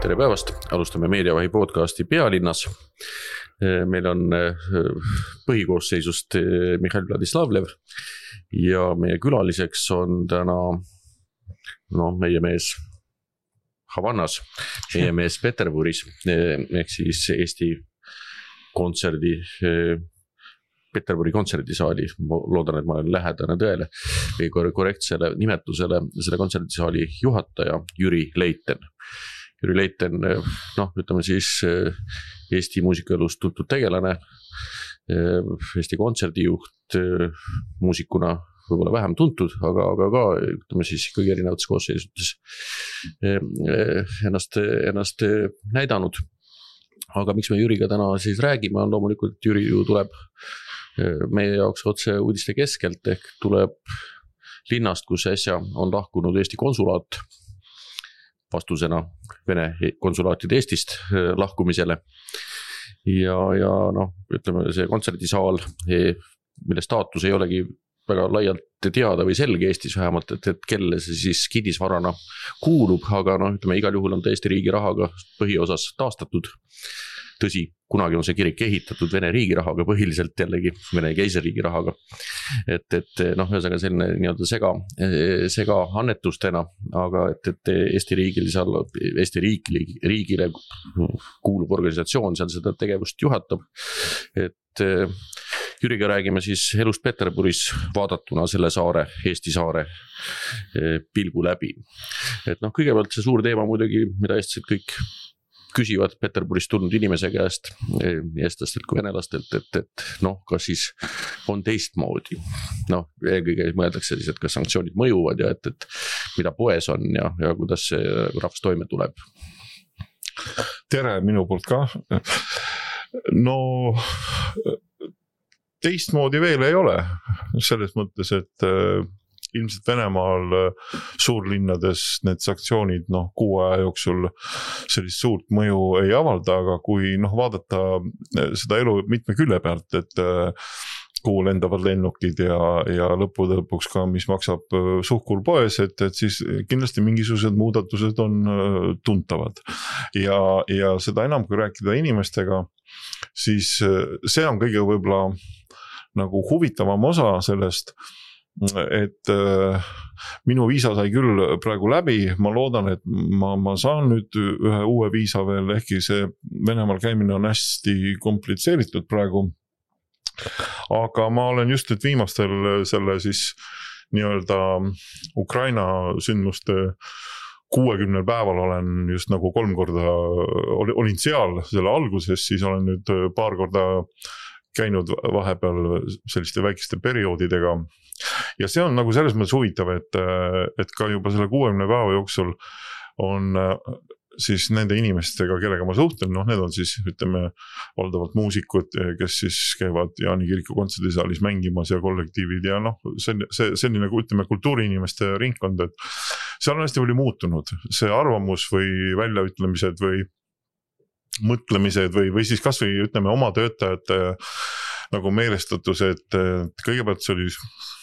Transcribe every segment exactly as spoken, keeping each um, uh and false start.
Tere päevast, alustame Meediavahi podcasti Pealinnas. Meil on põhikoosseisust Mihhail Vladislavlev ja meie külaliseks on täna no, meie mees Havannas, meie mees Peterburis, ehk siis Eesti kontserdi, Peterburi kontserdisaali, loodan, et ma olen lähedane tõele või korrektsele nimetusele, selle kontserdisaali juhataja Jüri Leiten. Jüri Leiten, noh, ütleme siis Eesti muusikaelust tuntud tegelane, Eesti kontserdijuht, muusikuna võib-olla vähem tuntud, aga, aga ka, ütleme siis kõige erinevates koosseisutes ennast, ennast näidanud. Aga miks me Jüriga täna siis räägime, on loomulikult, et Jüri ju tuleb meie jaoks otse uudiste keskelt, ehk tuleb linnast, kus äsja on lahkunud Eesti konsulaat vastusena Vene konsulaatide Eestist lahkumisele. Ja, ja noh, ütleme see kontserdisaal, mille staatus ei olegi väga laialt teada või selge Eestis vähemalt, et, et kelle see siis kidisvarana kuulub, aga noh, ütleme igal juhul on ta Eesti riigi rahaga põhiosas taastatud. Tõsi, kunagi on see kirik ehitatud Vene riigi rahaga, põhiliselt jällegi Vene keiseriigi rahaga. Et, et noh, ühesõnaga selline nii-öelda sega, sega annetustena, aga et, et Eesti riigil seal, Eesti riigi, riigile kuulub organisatsioon seal seda tegevust juhatab. Et Jüriga räägime siis elust Peterburis vaadatuna selle saare, Eesti saare pilgu läbi. Et noh, kõigepealt see suur teema muidugi, mida eestlased kõik küsivad Peterburist tulnud inimese käest, nii eestlastelt kui venelastelt, et, et noh, kas siis on teistmoodi. Noh, eelkõige mõeldakse siis, et kas sanktsioonid mõjuvad ja et, et mida poes on ja, ja kuidas see rahvas toime tuleb. Tere minu poolt ka. No teistmoodi veel ei ole. Selles mõttes, et ilmselt Venemaal suurlinnades need sanktsioonid noh, kuu aja jooksul sellist suurt mõju ei avalda, aga kui noh, vaadata seda elu mitme külle pealt, et kuhu lendavad lennukid ja, ja lõppude lõpuks ka, mis maksab suhkur poes, et, et siis kindlasti mingisugused muudatused on tuntavad. Ja, ja seda enam, kui rääkida inimestega, siis see on kõige võib-olla nagu huvitavam osa sellest, et äh, minu viisa sai küll praegu läbi, ma loodan, et ma, ma saan nüüd ühe uue viisa veel, ehkki see Venemaal käimine on hästi komplitseeritud praegu, aga ma olen just nüüd viimastel selle siis nii-öelda Ukraina sündmuste kuuekümnel päeval olen just nagu kolm korda olin seal selle alguses, siis olen nüüd paar korda käinud vahepeal selliste väikeste perioodidega. Ja see on nagu selles mõttes huvitav, et, et ka juba selle kuuekümne päeva jooksul on siis nende inimestega, kellega ma suhtlen, noh, need on siis, ütleme, valdavalt muusikud, kes siis käivad Jaani kiriku kontserdisaalis mängimas ja kollektiivid ja noh, see, see, selline, ütleme, kultuuriinimeste ringkond, et see on hästi palju muutunud. See arvamus või väljaütlemised või mõtlemised või, või siis kas või, ütleme, oma töötajate nagu meelestatus, et, et kõigepealt see oli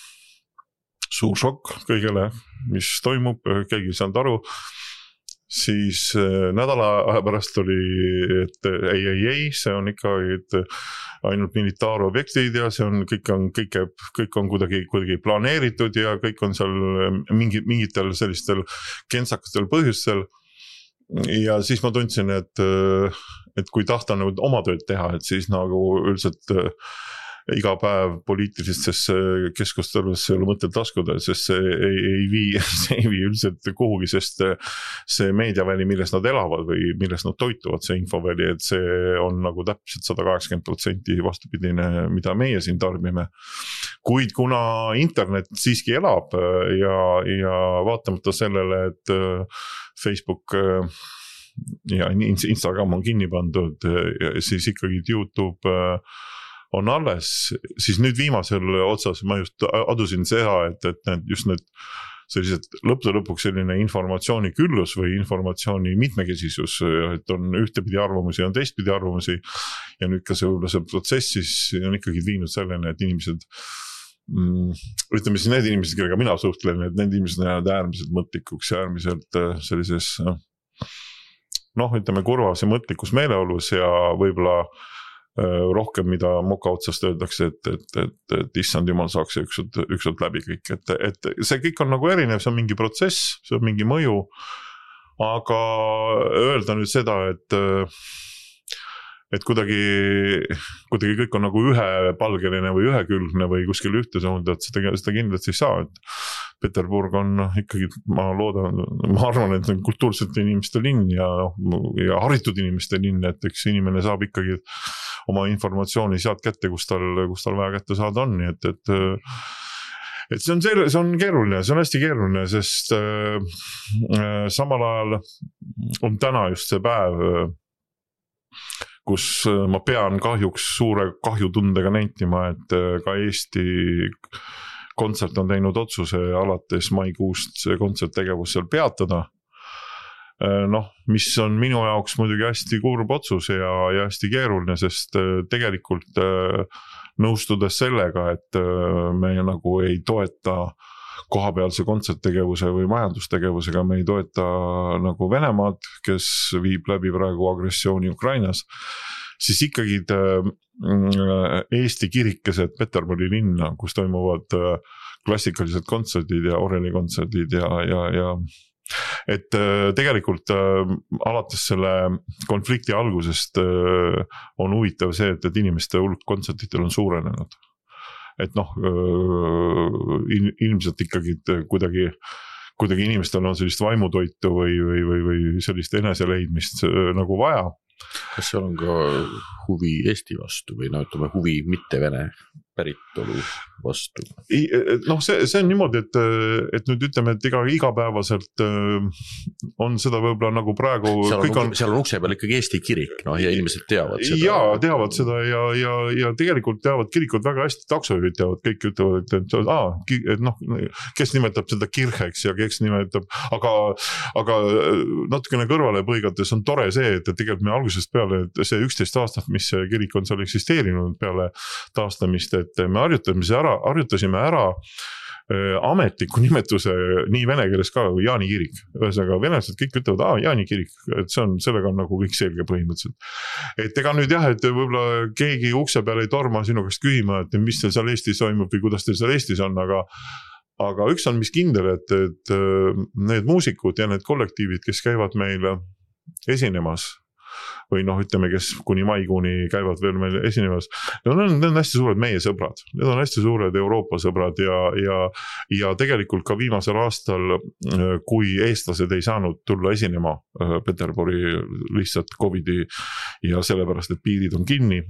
suur šokk kõigele, mis toimub, keegi ei saanud aru, siis nädala aja pärast oli, et ei, ei, ei, see on ikka et ainult militaarobjektid ja see on, kõik on, kõik, kõik on kuidagi, kuidagi planeeritud ja kõik on seal mingi, mingitel sellistel kentsakastel põhjustel. Ja siis ma tundsin, et, et kui tahta nüüd oma tööd teha, et siis nagu üldiselt iga päev poliitilistesse keskusteludesse ei ole mõttel taskuda, sest see ei, ei, vii, see ei vii üldiselt kuhugi, sest see meediaväli, milles nad elavad või milles nad toituvad, see infoväli, et see on nagu täpselt sada kaheksakümmend protsenti vastupidine, mida meie siin tarbime. Kuid kuna internet siiski elab ja, ja vaatamata sellele, et Facebook ja Instagram on kinni pandud, siis ikkagi YouTube on alles, siis nüüd viimasel otsas ma just adusin seda, et, et need, just need sellised lõppude lõpuks selline informatsiooni küllus või informatsiooni mitmekesisus, et on ühtepidi arvamusi, on teistpidi arvamusi ja nüüd ka see, see protsess siis on ikkagi viinud selleni, et inimesed ütleme siis need inimesed, kellega mina suhtlen, et need inimesed on äärmiselt mõtlikuks ja äärmiselt sellises noh, ütleme kurvas ja mõtlikus meeleolus ja võib-olla rohkem, mida moka otsast öeldakse, et, et, et, et issand jumal saaks ükselt, ükselt läbi kõik, et, et see kõik on nagu erinev, see on mingi protsess, see on mingi mõju, aga öelda nüüd seda, et et kuidagi, kuidagi kõik on nagu ühepalgeline või ühekülgne või kuskil ühte suunda, et seda, seda kindlasti ei saa, et Peterburg on ikkagi, ma loodan, ma arvan, et kultuursete inimeste linn ja, ja haritud inimeste linn, et eks inimene saab ikkagi oma informatsiooni sealt kätte, kus tal, kus tal vaja kätte saada on, nii et, et et see on, see on keeruline, see on hästi keeruline, sest äh, samal ajal on täna just see päev, kus ma pean kahjuks suure kahjutundega nentima, et ka Eesti kontsert on teinud otsuse alates maikuust see kontserttegevus seal peatada. Noh, mis on minu jaoks muidugi hästi kurb otsus ja, ja hästi keeruline, sest tegelikult nõustudes sellega, et me nagu ei toeta kohapealse kontserttegevuse või majandustegevusega, me ei toeta nagu Venemaad, kes viib läbi praegu agressiooni Ukrainas, siis ikkagi Eesti kirikesed Peterburi linna, kus toimuvad klassikalised kontserdid ja orelikontserdid ja, ja, ja et tegelikult alates selle konflikti algusest on huvitav see, et, et inimeste hulk kontsertitel on suurenenud. Et noh, ilmselt ikkagi kuidagi, kuidagi inimestel on sellist vaimutoitu või, või, või, või sellist eneseleidmist nagu vaja. Kas seal on ka huvi Eesti vastu või no, ütleme, huvi mitte vene päritolu vastu? Noh, see, see on niimoodi, et, et nüüd ütleme, et iga, igapäevaselt on seda võib-olla nagu praegu... Seal on, on... seal on ukse peal ikkagi Eesti kirik, noh, ja inimesed teavad seda. Jaa, teavad seda ja, ja, ja tegelikult teavad kirikud väga hästi, taksojuhid teavad, kõik ütlevad, et, et, aa, et noh, kes nimetab seda kirheks ja kes nimetab, aga, aga natukene kõrvale põigates on tore see, et, et tegelikult me algusest peale, et see üksteist aastat, mis see kirik on seal eksisteerinud peale taastamist, et me harjutasime ära, harjutasime ära äh, ametliku nimetuse nii vene keeles ka kui Jaani kirik. Ühesõnaga venelased kõik ütlevad, aa, Jaani kirik, et see on, sellega on nagu kõik selge põhimõtteliselt. Et ega nüüd jah, et võib-olla keegi ukse peale ei torma sinu käest küsima, et mis teil seal Eestis toimub või kuidas teil seal Eestis on, aga aga üks on mis kindel, et, et need muusikud ja need kollektiivid, kes käivad meil esinemas või noh, ütleme, kes kuni maikuuni käivad veel meil esinemas. Need on, need on hästi suured meie sõbrad. Need on hästi suured Euroopa sõbrad ja, ja, ja tegelikult ka viimasel aastal, kui eestlased ei saanud tulla esinema Peterburi lihtsalt Covidi ja sellepärast, et piirid on kinni.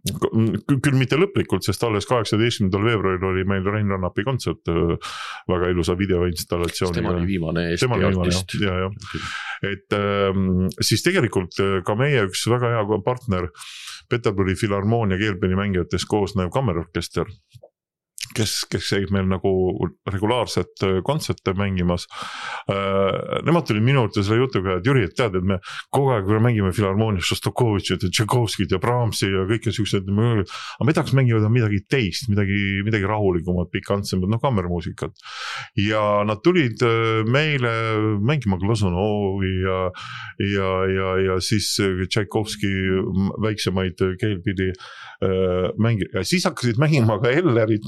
Küll mitte lõplikult, sest alles kaheksateistkümnendal veebruaril oli meil Rein Rannapi kontsert väga ilusa videoinstallatsiooni. Tema oli viimane Eesti artist. Ja, ja. Et siis tegelikult ka meie üks väga hea partner Peterburi Filharmoonia keelpillimängijatest koosnev kammerorkester, kes, kes käib meil nagu regulaarset kontserte mängimas. Nemad tulid minu juurde selle jutuga, et Jüri, et tead, et me kogu aeg mängime Filharmoonias Šostakovitšit ja Tšaikovskit ja Brahmsi ja kõike siuksed, aga me tahaks mängivad midagi teist, midagi, midagi rahulikumat, pikantsemat, no kammermuusikat. Ja nad tulid meile mängima Glazunovi ja, ja, ja, ja siis Tšaikovski väiksemaid keelpidi mängi. Ja siis hakkasid mängima ka Ellerit,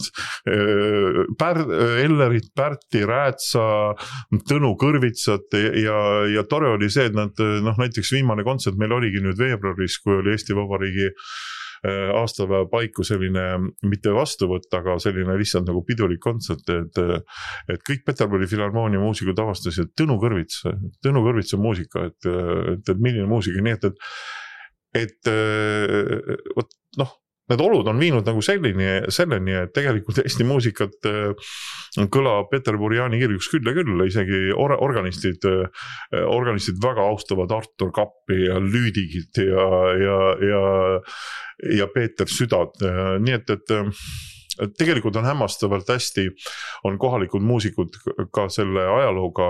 Pär, Ellerit, Pärti, Räätsa, Tõnu Kõrvitsat ja, ja tore oli see, et nad, noh, näiteks viimane kontsert meil oligi nüüd veebruaris, kui oli Eesti Vabariigi aastapäeva paiku selline, mitte vastuvõtt, aga selline lihtsalt nagu pidulik kontsert, et, et kõik Peterburi Filharmoonia muusikud avastasid Tõnu Kõrvits, Tõnu Kõrvitsa muusika, et, et, et milline muusika, nii et, et, et võt, noh, need olud on viinud nagu selleni, selleni, et tegelikult Eesti muusikat kõlab Peterburi Jaani kirikus küll ja küll, isegi or- organistid, organistid väga austavad Artur Kappi ja Lüüdigit ja, ja, ja, ja Peeter Südad, nii et, et tegelikult on hämmastavalt hästi, on kohalikud muusikud ka selle ajalooga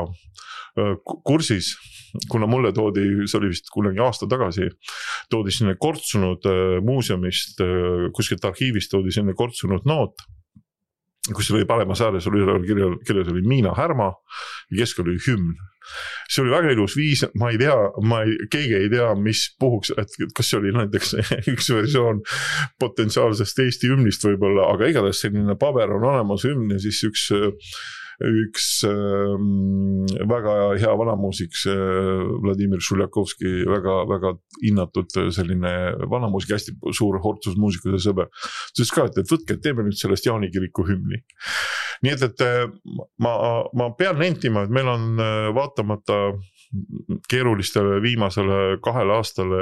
kursis, kuna mulle toodi, see oli vist kunagi aasta tagasi, toodi sinne kortsunud muuseumist, kuskilt arhiivist toodi sinne kortsunud noot kus oli paremas ääres oli kirjas, kirjas oli Miina Härma ja kesk oli hümn. See oli väga ilus viis, ma ei tea, ma ei, keegi ei tea, mis puhuks, et kas see oli näiteks üks versioon potentsiaalsest Eesti hümnist võib-olla, aga igatahes selline paber on olemas hümn ja siis üks üks äh, väga hea vanamuusik Vladimir Šuljakovski, väga, väga hinnatud selline vanamuusik, hästi suur hortsus muusikuse sõber. Siis ka, et, et võtke, teeme nüüd sellest Jaani kiriku hümni. Nii et, et ma, ma pean nentima, et meil on vaatamata keerulistele viimasele kahele aastale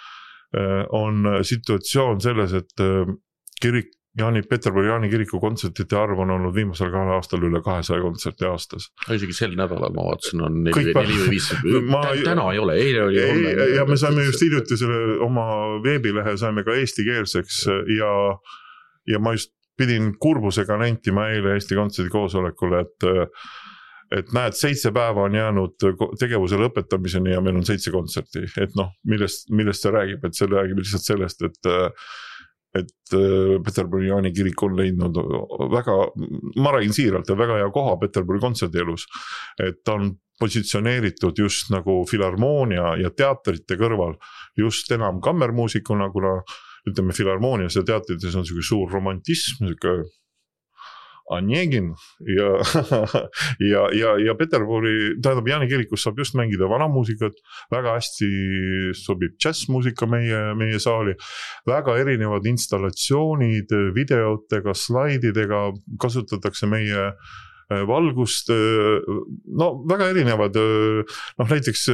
on situatsioon selles, et kirik Jaani, Peterburi Jaani kiriku kontsertide arv on olnud viimasel kahel aastal üle kahesaja kontserti aastas. Isegi sel nädalal ma vaatasin on neli või viis. Täna ei ole, eile oli. Ei, ja me saime just hiljuti selle oma veebilehe saime ka eestikeelseks ja, ja ma just pidin kurbusega nentima eile Eesti kontserdi koosolekule, et et näed, seitse päeva on jäänud tegevuse lõpetamiseni ja meil on seitse kontserti. Et noh, millest, millest see räägib, et see räägib lihtsalt sellest, et et Peterburi Jaani kirik on leidnud väga, ma räägin siiralt, väga hea koha Peterburi kontserdielus, et ta on positsioneeritud just nagu filharmoonia ja teatrite kõrval just enam kammermuusikuna, kuna ütleme filharmoonias ja teatrites on selline suur romantism, selline Anjegin ja, ja, ja, ja Peterburi, tähendab Jaani kirikus saab just mängida vanamuusikat, väga hästi sobib jazzmuusika meie, meie saali, väga erinevad installatsioonid, videotega, slaididega, kasutatakse meie valgust, no väga erinevad, noh näiteks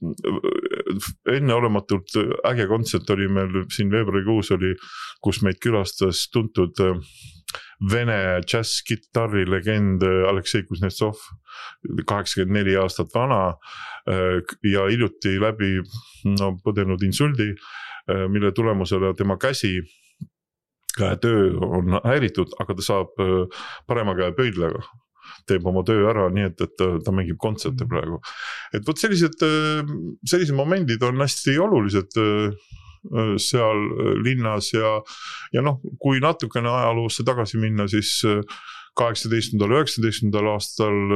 enne olematult äge kontsert oli meil siin veebruarikuus oli, kus meid külastas tuntud Vene džäss-gitarri legend Aleksei Kuznetsov, kaheksakümmend neli aastat vana ja hiljuti läbi no, põdenud insuldi, mille tulemusele tema käsi, käe töö on häiritud, aga ta saab parema käe pöidlega. Teeb oma töö ära, nii et, et ta mängib kontserte praegu. Et võt sellised, sellised momendid on hästi olulised seal linnas ja, ja noh, kui natukene ajaloosse tagasi minna, siis kaheksateistkümnendal üheksateistkümnendal aastal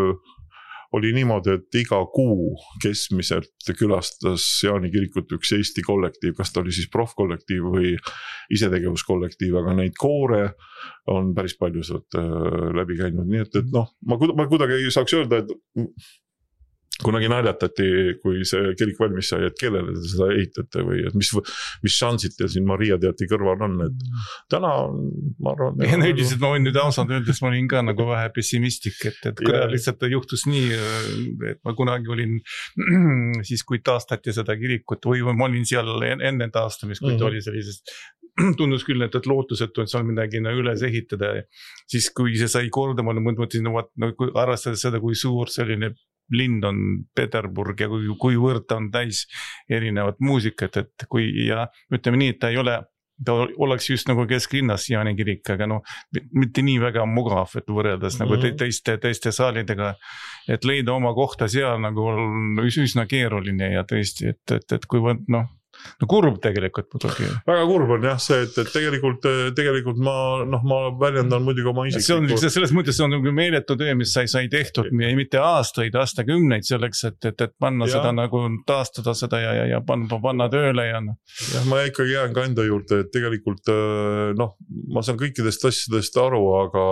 oli niimoodi, et iga kuu keskmiselt külastas Jaani kirikut üks Eesti kollektiiv, kas ta oli siis profkollektiiv või isetegevuskollektiiv, aga neid koore on päris palju sealt läbi käinud, nii et, et noh, ma, ma kuidagi ei saaks öelda, et kunagi naljatati, kui see kirik valmis sai, et kellele te seda ehitate või et mis, mis šansid te siin Maria teati kõrval on, et täna ma arvan... Ja no üldiselt ma võin nüüd ausalt öeldes, ma olin ka nagu vähe pessimistik, et, et kuna lihtsalt juhtus nii, et ma kunagi olin siis, kui taastati seda kirikut või ma olin seal enne taastamist, kui ta mm-hmm. oli sellisest tundus küll, et, et lootusetu, et seal midagi üles ehitada. Siis kui see sai korda, ma mõtlesin, no, no, kui arvestades seda, kui suur selline linn on Peterburg ja kui, kui võrd ta on täis erinevat muusikat, et kui ja ütleme nii, et ta ei ole, ta oleks just nagu kesklinnas Jaani kirik, aga no mitte nii väga mugav, et võrreldes mm-hmm. nagu teiste, teiste saalidega, et leida oma kohta seal nagu on üsna keeruline ja tõesti, et, et, et kui võnd, noh, no kurb tegelikult muidugi. Väga kurb on jah see, et, et tegelikult, tegelikult ma, noh, ma väljendan muidugi oma isikliku. See on, selles mõttes see on nagu meeletu töö, mis sai, sai tehtud, mitte aastaid, aastakümneid selleks, et, et, et panna ja. Seda nagu taastada seda ja, ja, ja panna, panna tööle ja noh. Jah, ma ikkagi jään ka enda juurde, et tegelikult, noh, ma saan kõikidest asjadest aru, aga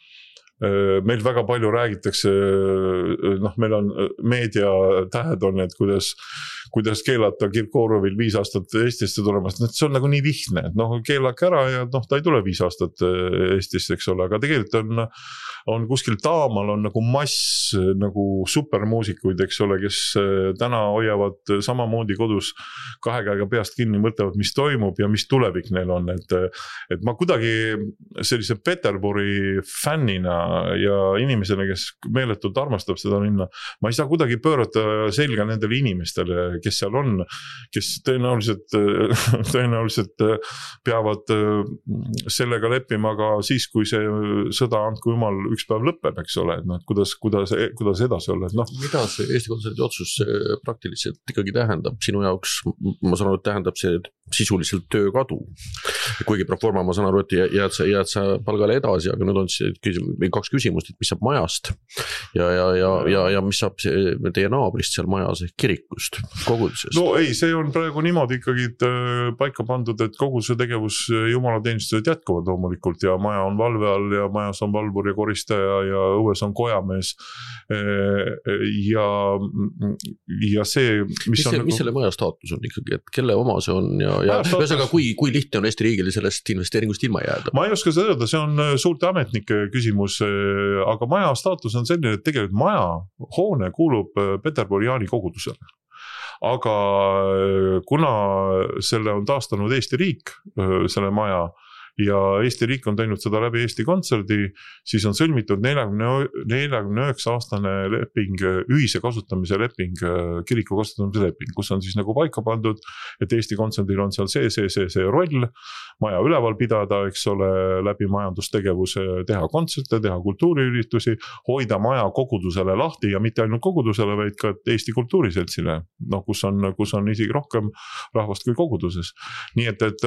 meil väga palju räägitakse, noh, meil on meedia tähed on, et kuidas kuidas keelata Kirkorovil viis aastat Eestisse tulemast, see on nagu nii lihtne, et noh, keelake ära ja noh, ta ei tule viis aastat Eestisse, eks ole, aga tegelikult on, on kuskil taamal on nagu mass nagu supermuusikuid, eks ole, kes täna hoiavad samamoodi kodus kahe käega peast kinni, mõtlevad, mis toimub ja mis tulevik neil on, et, et ma kuidagi sellise Peterburi fännina ja inimesena, kes meeletult armastab seda linna, ma ei saa kuidagi pöörata selga nendele inimestele, kes seal on, kes tõenäoliselt, tõenäoliselt peavad sellega leppima ka siis, kui see sõda andku jumal üks päev lõpeb, eks ole, et noh, kuidas, kuidas, kuidas edasi olla, et noh. Mida see Eesti kontserdi otsus praktiliselt ikkagi tähendab sinu jaoks? Ma saan aru, et tähendab see, et sisuliselt töökadu. Kuigi proforma ma saan aru, et jääd sa, jääd sa palgale edasi, aga nüüd on kaks küsimust, et mis saab majast ja, ja, ja, ja, ja mis saab teie naabrist seal majas ehk kirikust, kogudusest? No ei, see on praegu niimoodi ikkagi paika pandud, et koguduse tegevus jumalateenistused jätkuvad loomulikult ja maja on valve all ja majas on valvur ja koristaja ja õues on kojamees ja, ja see mis, mis, see, on, mis selle maja staatus on ikkagi, et kelle oma see on ja, ja ühesõnaga, kui, kui lihtne on Eesti riigile sellest investeeringust ilma jääda? Ma ei oska seda öelda, see on suurte ametnike küsimus, aga maja staatus on selline, et tegelikult maja hoone kuulub Peterburi Jaani kogudusele. Aga kuna selle on taastanud Eesti riik, selle maja, ja Eesti riik on teinud seda läbi Eesti Kontserdi, siis on sõlmitud neljakümne üheksa aastane leping, ühise kasutamise leping, kiriku kasutamise leping, kus on siis nagu paika pandud, et Eesti Kontserdil on seal see, see, see, see roll, maja üleval pidada, eks ole, läbi majandustegevuse, teha kontserte, teha kultuuriüritusi, hoida maja kogudusele lahti ja mitte ainult kogudusele, vaid ka Eesti Kultuuriseltsile, no, kus on, kus on isegi rohkem rahvast kui koguduses. Nii et, et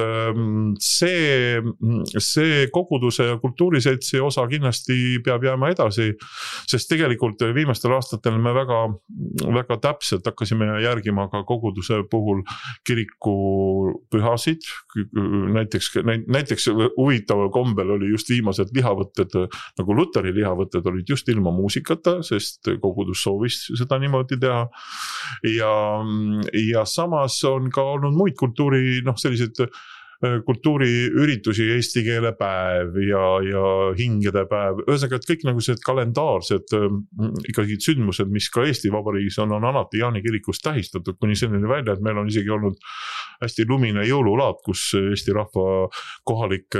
see see koguduse ja kultuuriseltsi osa kindlasti peab jääma edasi, sest tegelikult viimastel aastatel me väga, väga täpselt hakkasime järgima ka koguduse puhul kiriku pühasid, näiteks, näiteks huvitaval kombel oli just viimased lihavõtted, nagu Luteri lihavõtted olid just ilma muusikata, sest kogudus soovis seda niimoodi teha ja, ja samas on ka olnud muid kultuuri, noh sellised kultuuriüritusi, eesti keele päev ja, ja hingede päev. Ühesõnaga, et kõik nagu see kalendaarsed ikkagi sündmused, mis ka Eesti Vabariigis on, on alati Jaani kirikus tähistatud, kuni selline välja, et meil on isegi olnud hästi lumine jõululaat, kus Eesti rahva kohalik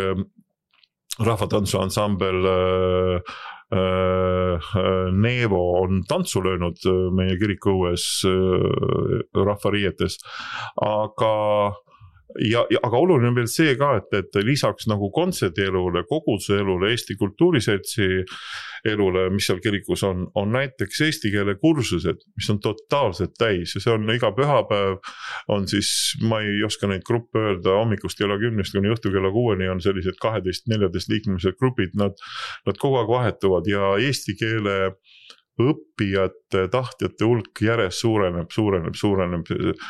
rahvatantsuansambel Neevo on tantsu löönud meie kiriku õues rahvariietes, aga Ja, ja, aga oluline on veel see ka, et, et lisaks nagu kontserdielule, koguduse elule, Eesti Kultuuriseltsi elule, mis seal kirikus on, on näiteks eesti keele kursused, mis on totaalselt täis ja see on iga pühapäev, on siis, ma ei oska neid gruppe öelda, hommikust kella kümnest kuni õhtu kella kuueni on sellised kaheteist neljateist liikmelised grupid, nad, nad kogu aeg vahetuvad ja eesti keele õppijate, tahtjate hulk järjest suureneb, suureneb, suureneb.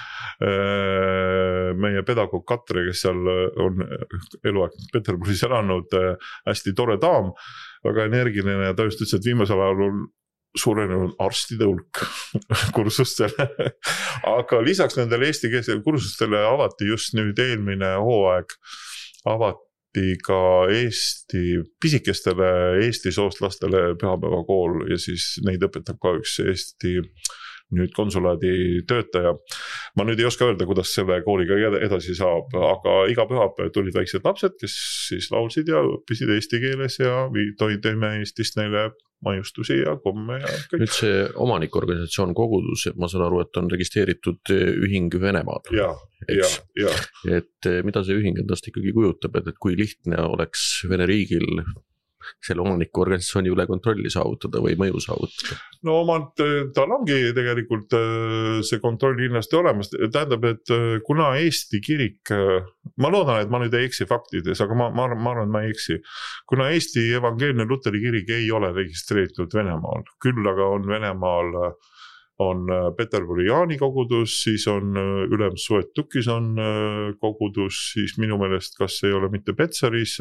Meie pedagoog Katre, kes seal on eluaeg Peterburis elanud, hästi tore daam, väga energiline ja ta just ütles, et viimasel ajal on suurenenud arstide hulk kursustele. Aga lisaks nendele eestikeelsele kursustele avati just nüüd eelmine hooaeg, avati ka Eesti pisikestele Eesti soost lastele pühapäevakool ja siis neid õpetab ka üks Eesti nüüd konsulaadi töötaja. Ma nüüd ei oska öelda, kuidas selle kooliga edasi saab, aga iga pühapäev tulid väiksed lapsed, kes siis laulsid ja õppisid eesti keeles ja toime Eestist neile maiustusi ja komme ja kõik. Nüüd see omanikorganisatsioon kogudus, ma saan aru, et on registreeritud ühing Venemaal. Ja, ja, ja. Et mida see ühing endast ikkagi kujutab, et, et kui lihtne oleks Vene riigil selle omaniku organisatsiooni üle kontrolli saavutada või mõju saavutada? No omalt, tal ongi tegelikult see kontroll kindlasti olemas. Tähendab, et kuna Eesti kirik, ma loodan, et ma nüüd ei eksi faktides, aga ma, ma, ma arvan, et ma ei eksi. Kuna Eesti evangeelne Luteri kirik ei ole registreeritud Venemaal, küll aga on Venemaal on Peterburi Jaani kogudus, siis on Ülems Suetukis on kogudus, siis minu meelest, kas ei ole mitte Petsaris,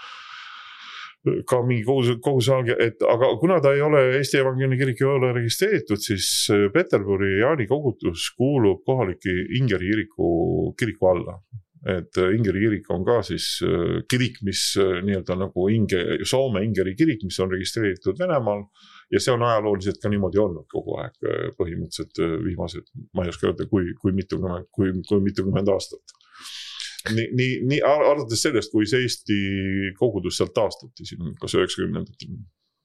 ka mingi koguse alge, et aga kuna ta ei ole, Eesti evangeelne kirik ei ole registreeritud, siis Peterburi Jaani kogudus kuulub kohaliki Ingeri kiriku, kiriku alla. Et Ingeri kirik on ka siis kirik, mis nii-öelda nagu Inge, Soome Ingeri kirik, mis on registreeritud Venemaal ja see on ajalooliselt ka niimoodi olnud kogu aeg põhimõtteliselt viimased, ma ei oska öelda, kui, kui mitukümmend, kui, kui mitukümmend aastat. Nii, nii, nii arvates sellest, kui see Eesti kogudus sealt taastati siin kas üheksakümnendatel.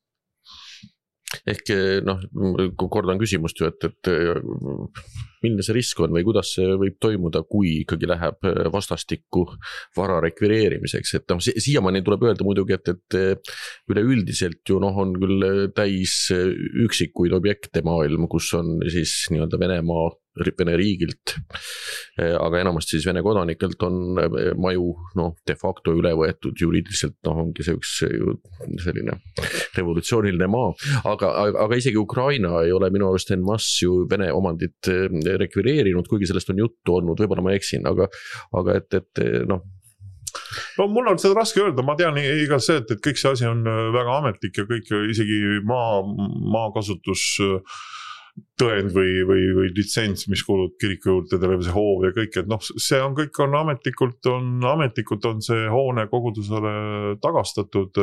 Ehk noh, kordan küsimust ju, et, et milline see risk on või kuidas see võib toimuda, kui ikkagi läheb vastastikku vara rekvireerimiseks, et noh, siiamaani tuleb öelda muidugi, et, et üleüldiselt ju noh, on küll täis üksikuid objekte maailm, kus on siis nii-öelda Venemaa Vene riigilt, aga enamasti siis Vene kodanikelt on maju noh, de facto üle võetud juriidiliselt, noh ongi see üks selline revolutsiooniline maa, aga, aga isegi Ukraina ei ole minu arust en masse ju Vene omandit rekvireerinud, kuigi sellest on juttu olnud, võib-olla ma eksin, aga, aga et, et noh. No mul on seda raske öelda, ma tean igal see, et, et kõik see asi on väga ametlik ja kõik isegi maa, maakasutus tõend või, või, või litsents, mis kuulub kiriku juurde, terve see hoov ja kõik, et noh, see on kõik on ametlikult, on ametlikult on see hoone kogudusele tagastatud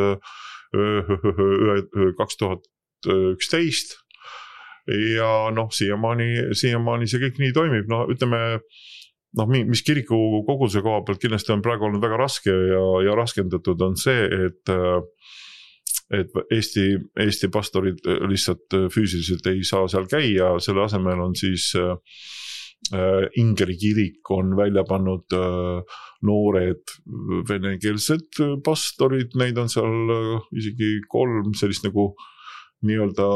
kaks tuhat üksteist ja noh, siiamaani, siiamaani see kõik nii toimib, no ütleme, noh, mis kiriku koguduse koha pealt kindlasti on praegu olnud väga raske ja, ja raskendatud on see, et et Eesti, Eesti pastorid lihtsalt füüsiliselt ei saa seal käia, selle asemel on siis äh, Ingeri kirik on välja pannud äh, noored venekeelsed pastorid, neid on seal äh, isegi kolm sellist nagu nii-öelda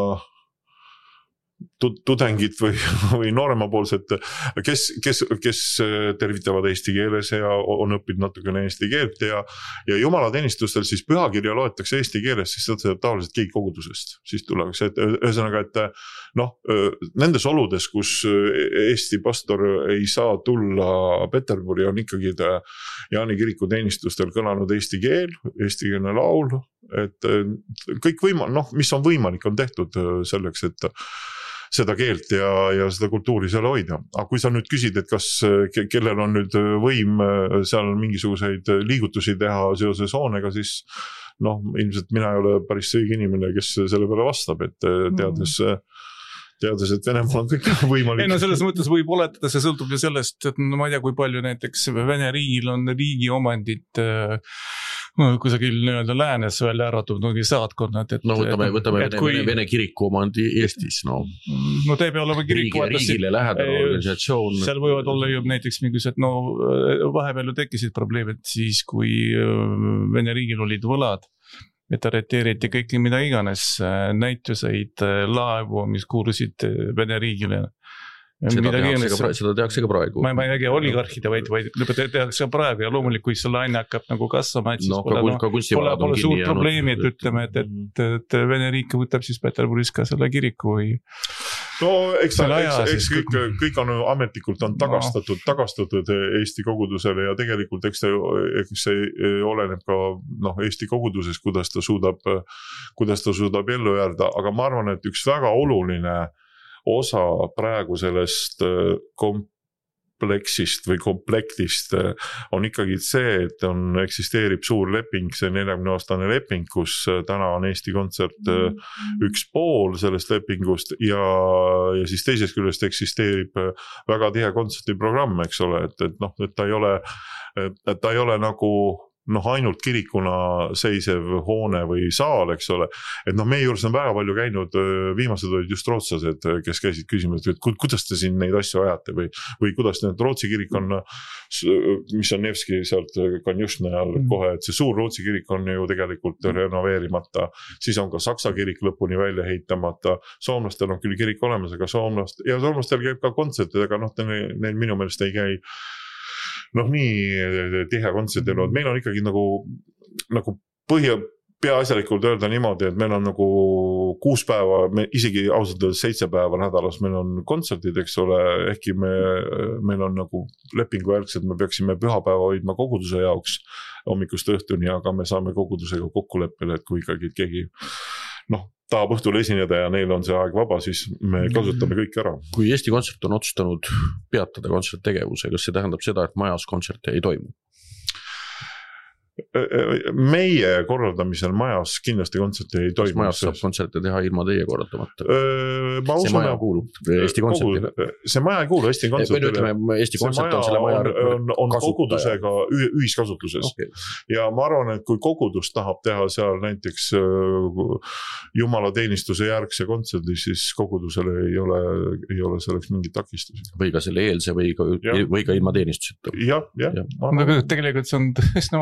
tudengid või, või nooremapoolsed, kes, kes, kes tervitavad eesti keeles ja on õppinud natukene eesti keelt ja, ja jumalateenistustel siis pühakirja loetakse eesti keeles, siis seda tavaliselt keegi kogudusest. Siis tullakse, et ühesõnaga, et noh, nendes oludes, kus Eesti pastor ei saa tulla Peterburi, on ikkagi Jaani kiriku teenistustel kõlanud eesti keel, eestikeelne laul, et kõik võimalik, noh, mis on võimalik, on tehtud selleks, et seda keelt ja, ja seda kultuuri seal hoida. Aga kui sa nüüd küsid, et kas kellel on nüüd võim seal mingisuguseid liigutusi teha seoses hoonega, siis noh, ilmselt mina ei ole päris õige inimene, kes selle peale vastab, et teades, teades, et Venemaal on kõik võimalik. Ei no selles mõttes võib oletada, see sõltub ju sellest, et no, ma ei tea, kui palju näiteks Vene riigil on riigi omandit kusagil nii-öelda läänes välja äratud nugi saatkonnad. Et, no võtame, võtame et, Vene, kui, Vene kiriku omandi Eestis. No, no te ei pea olema kirik. Riigi, riigile lähedal organisatsioon. Seal võivad olla ju näiteks mingisugused, no vahepeal ju tekkisid probleemid siis, kui Vene riigil olid võlad, et arreteeriti kõiki mida iganes näituseid, laevu, mis kuulusid Vene riigile. Seda tehakse, ka, seda tehakse ka praegu. Ma, ma ei räägi oligarhide, vaid, vaid tehakse praegu ja loomulikult, kui see laine hakkab nagu kasvama, et siis no, pole, ka, no, ka pole, pole suurt probleemi, et ütleme, et, et, et Vene riik võtab siis Peterburis ka selle kiriku või no eks, eks, eks kõik, kõik on ametlikult on tagastatud, no. tagastatud Eesti kogudusele ja tegelikult eks, te, eks see oleneb ka noh, Eesti koguduses, kuidas ta suudab, kuidas ta suudab ellu jääda, aga ma arvan, et üks väga oluline osa praegu sellest kompleksist või komplektist on ikkagi see, et on, eksisteerib suur leping, see neljakümne aastane leping, kus täna on Eesti Kontsert üks pool sellest lepingust ja, ja siis teisest küljest eksisteerib väga tihe kontsertiprogramm, eks ole, et, et noh, et ta ei ole, et ta ei ole nagu noh, ainult kirikuna seisev hoone või saal, eks ole. Et noh, meie juures on väga palju käinud, viimased olid just rootslased, kes käisid küsimas, et kuidas te siin neid asju ajate või, või kuidas need Rootsi kirik on, mis on Nevski sealt Kanjušne all kohe, et see suur Rootsi kirik on ju tegelikult renoveerimata, siis on ka Saksa kirik lõpuni välja heitamata, soomlastel on küll kirik olemas, aga soomlast, ja soomlastel käib ka kontserdid, aga noh, neil minu meelest ei käi noh, nii tihe kontsertid, meil on ikkagi nagu, nagu põhja, peaasjalikult öelda niimoodi, et meil on nagu kuus päeva, me isegi ausalt öeldes seitse päeva nädalas meil on kontserdid, eks ole, ehkki me, meil on nagu lepingu järgselt, me peaksime pühapäeva hoidma koguduse jaoks hommikust õhtuni, aga me saame kogudusega kokkuleppele, et kui ikkagi keegi noh, tahab õhtul esineda ja neil on see aeg vaba, siis me kasutame kõik ära. Kui Eesti Kontsert on otsustanud peatada kontserttegevuse, kas see tähendab seda, et majas kontserte ei toimu? Meie korraldamisel majas kindlasti kontserte ei toimu. Majas saab kontserte teha ilma teie korraldamata? Ma see maja kuulub Eesti Kontsertile? See maja ei kuulu Eesti Kontsertile. Eesti Kontsert on selle maja on, on kogudusega ühiskasutuses. Okay. Ja ma arvan, et kui kogudus tahab teha seal näiteks jumalateenistuse järgse kontserdi, siis kogudusele ei ole, ei ole selleks mingit takistusi. Või ka selle eelse või ka, või ka ilma teenistuseta. Jah, jah. Ja. Tegelikult see on tõesti oma panna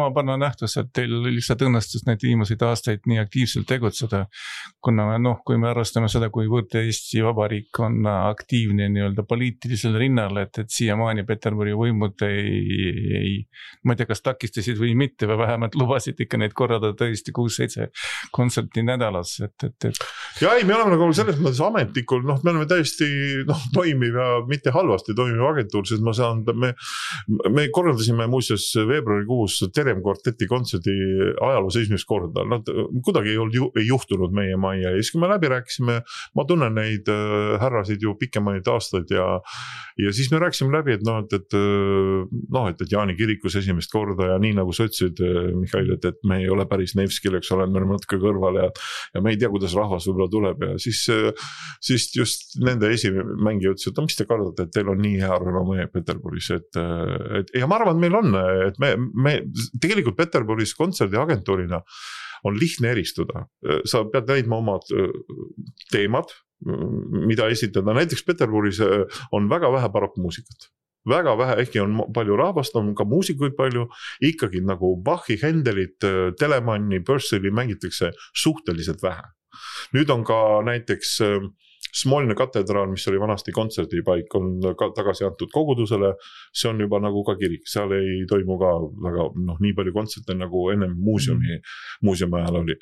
nähtus, et teil lihtsalt õnnestus neid viimaseid aastaid nii aktiivselt tegutseda, kuna noh, kui me arvestame seda, kuivõrd Eesti Vabariik on aktiivne nii-öelda poliitilisel rinnal, et, et siiamaani Peterburi võimud ei, ei, ma ei tea, kas takistasid või mitte, või vähemalt lubasid ikka neid korrada tõesti kuus-seitse kontserti nädalas, et, et, et. Ja ei, me oleme nagu selles mõttes ametlikul, noh, me oleme täiesti noh, toimiv ja mitte halvasti toimiv agentuur, sest ma saan, me, me korraldasime muuseas veebruarikuus Terem kvarteti kontserdi ajaloos esimest korda. Nad kuidagi ei olnud ju, ei juhtunud meie majja ja siis kui me läbi rääkisime, ma tunnen neid äh, härrasid ju pikemaid aastaid ja, ja siis me rääkisime läbi, et noh, et, et, noh, et, et Jaani kirikus esimest korda ja nii nagu sa ütlesid, Mihhail, et, et me ei ole päris Nevskil, eks ole, me oleme natuke kõrval ja, ja me ei tea, kuidas rahvas võib-olla tuleb ja siis, siis just nende esimängija ütles, et no, mis te kardate, et teil on nii hea renomee Peterburis, et, et ja ma arvan, et meil on, et me, me tegelikult Peterburis kontserdiagentuurina on lihtne eristuda. Sa pead leidma omad teemad, mida esitada. Näiteks Peterburis on väga vähe barokkmuusikat. Väga vähe, ehkki on palju rahvast, on ka muusikuid palju, ikkagi nagu Bachi, Hendelit, Telemanni, Purcelli mängitakse suhteliselt vähe. Nüüd on ka näiteks Smolne katedraal, mis oli vanasti kontserdipaik, on ka tagasi antud kogudusele, see on juba nagu ka kirik, seal ei toimu ka väga noh, nii palju kontserte nagu ennem muuseumi, muuseumi ajal oli.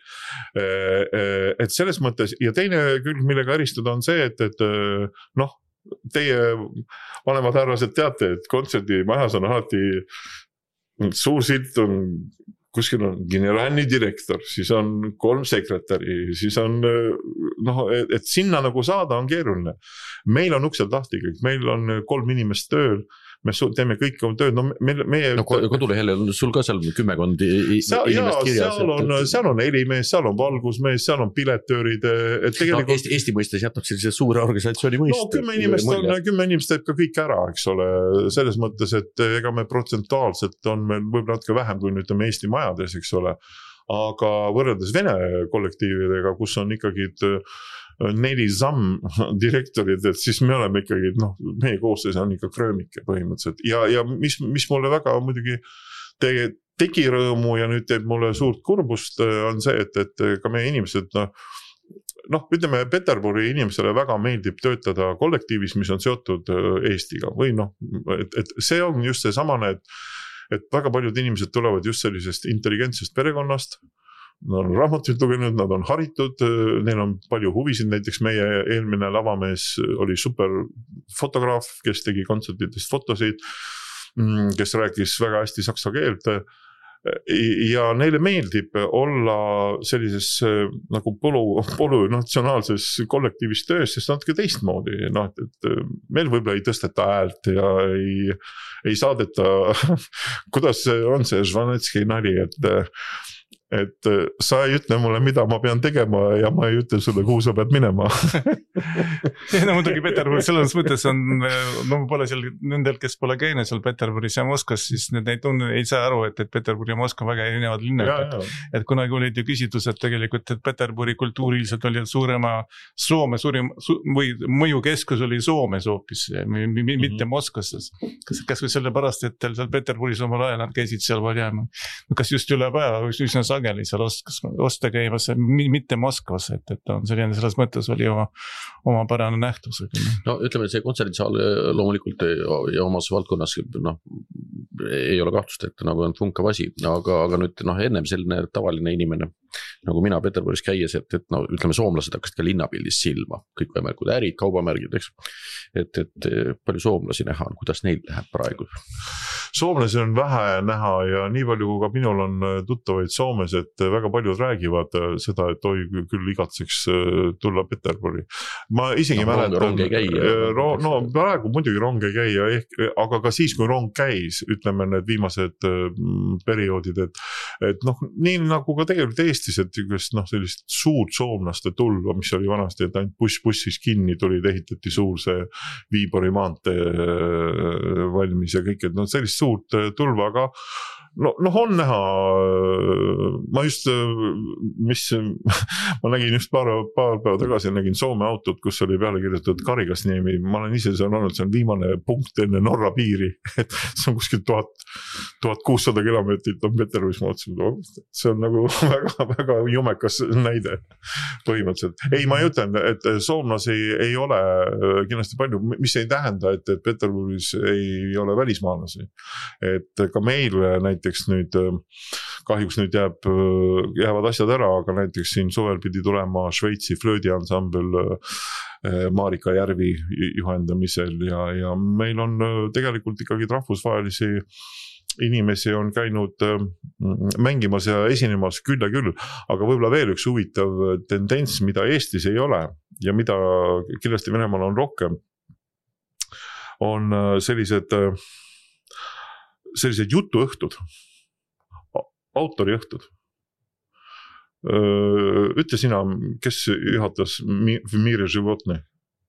Et selles mõttes, ja teine külg, millega eristuda on see, et, et noh, teie vanemad härrased teate, et kontserdimajas on alati suur silt on kuskil on generaalni direktor, siis on kolm sekretäri, siis on, noh, et, et sinna nagu saada on keeruline. Meil on uksed lahti kõik, meil on kolm inimest tööl, me teeme kõik oma tööd, no meie... meie no kodulehel on sul ka seal kümmekond seal, inimest kirjas. Seal on, et... seal on helimees, seal on valgusmees, seal on piletöörid, et tegelikult... No, Eesti, Eesti mõistes jätab sellise suure organisatsiooni mõist. No kümme inimest on, kümme inimest teeb ka kõik ära, eks ole, selles mõttes, et ega me protsentuaalselt on meil võib-olla natuke vähem kui nüüd Eesti majades, eks ole, aga võrreldes Vene kollektiividega, kus on ikkagi neli samm direktorid, et siis me oleme ikkagi, noh, meie koosseis on ikka kröömike põhimõtteliselt. Ja, ja mis, mis mulle väga muidugi tegi, tegi rõõmu ja nüüd teeb mulle suurt kurbust, on see, et, et ka meie inimesed, noh, noh, ütleme, Peterburi inimesele väga meeldib töötada kollektiivis, mis on seotud Eestiga või noh, et, et see on just see samane, et, et väga paljud inimesed tulevad just sellisest intelligentsest perekonnast, nad on raamatuid lugenud, nad on haritud, neil on palju huvisid, näiteks meie eelmine lavamees oli super fotograaf, kes tegi kontsertidest fotosid, kes rääkis väga hästi saksa keelt ja neile meeldib olla sellises nagu polu, polunatsionaalses kollektiivis töös, sest natuke teistmoodi, noh, et meil võib-olla ei tõsteta häält ja ei, ei saadeta, kuidas on see Žvanetski nali, et et sa ei ütle mulle, mida ma pean tegema ja ma ei ütle sulle, kuhu sa pead minema. no muidugi Peterburis selles mõttes on, no pole seal nendel, kes pole käinud seal Peterburis ja Moskvas, siis need ei tunne, ei saa aru, et, et Peterburi ja Moskva väga erinevad linnad. Et, et kunagi olid ju küsitlused tegelikult, et Peterburi kultuuriliselt oli suurema Soome suurim su, või mõjukeskus oli Soomes hoopis, mitte mm-hmm. Moskvas. Kas, kas või selle pärast, et seal Peterburis omal ajal nad käisid seal valjama. Kas just üle päeva, üsna sageli seal ostas, osta käimas, mitte Moskvas, et, et on selline, selles mõttes oli oma, oma pärane nähtus. No ütleme, see kontserdisaal loomulikult ja omas valdkonnas noh, ei ole kahtlust, et nagu on funkav asi, aga, aga nüüd noh, ennem selline tavaline inimene, nagu mina Peterburis käies, et, et no, ütleme, soomlased hakkasid ka linnapildis silma, kõik võimalikud ärid, kaubamärgid, eks, et, et palju soomlasi näha on, kuidas neil läheb praegu? Soomlasi on vähe näha ja nii palju, kui ka minul on tuttavaid Soomes, et väga paljud räägivad seda, et oi, küll igatseks tulla Peterburi. Ma isegi no, mäletan, rong ei käi. Ro, no praegu muidugi rong ei käi, ehk, aga ka siis, kui rong käis, ütleme need viimased perioodid, et, et noh, nii nagu ka tegelikult Eestis, et noh, sellist suurt soomlaste tulva, mis oli vanasti, et ainult buss bussis kinni tulid, ehitati suur see Viibori maantee valmis ja kõik, et noh, sellist suurt tulva, aga no, noh on näha, ma just, mis, ma nägin just paar, paar päeva tagasi, nägin Soome autot, kus oli peale kirjutatud Karigasniemi, ma olen ise seal olnud, see on viimane punkt enne Norra piiri, et see on kuskil tuhat kuussada kilomeetrit on Peterburis, ma otsin, see on nagu väga, väga jumekas näide põhimõtteliselt. Ei, ma ütlen, et soomlasi ei ole kindlasti palju, mis ei tähenda, et, et Peterburis ei ole välismaalasi, et ka meil näiteks nüüd, kahjuks nüüd jääb, jäävad asjad ära, aga näiteks siin suvel pidi tulema Šveitsi flöödiansambel Marika Järvi juhendamisel ja, ja meil on tegelikult ikkagi rahvusvahelisi inimesi on käinud mängimas ja esinemas küll ja küll, aga võib-olla veel üks huvitav tendents, mida Eestis ei ole ja mida kindlasti Venemaal on rohkem, on sellised sellised jutuõhtud, autoriõhtud. Ütle sina, kes juhatas Mire Životne?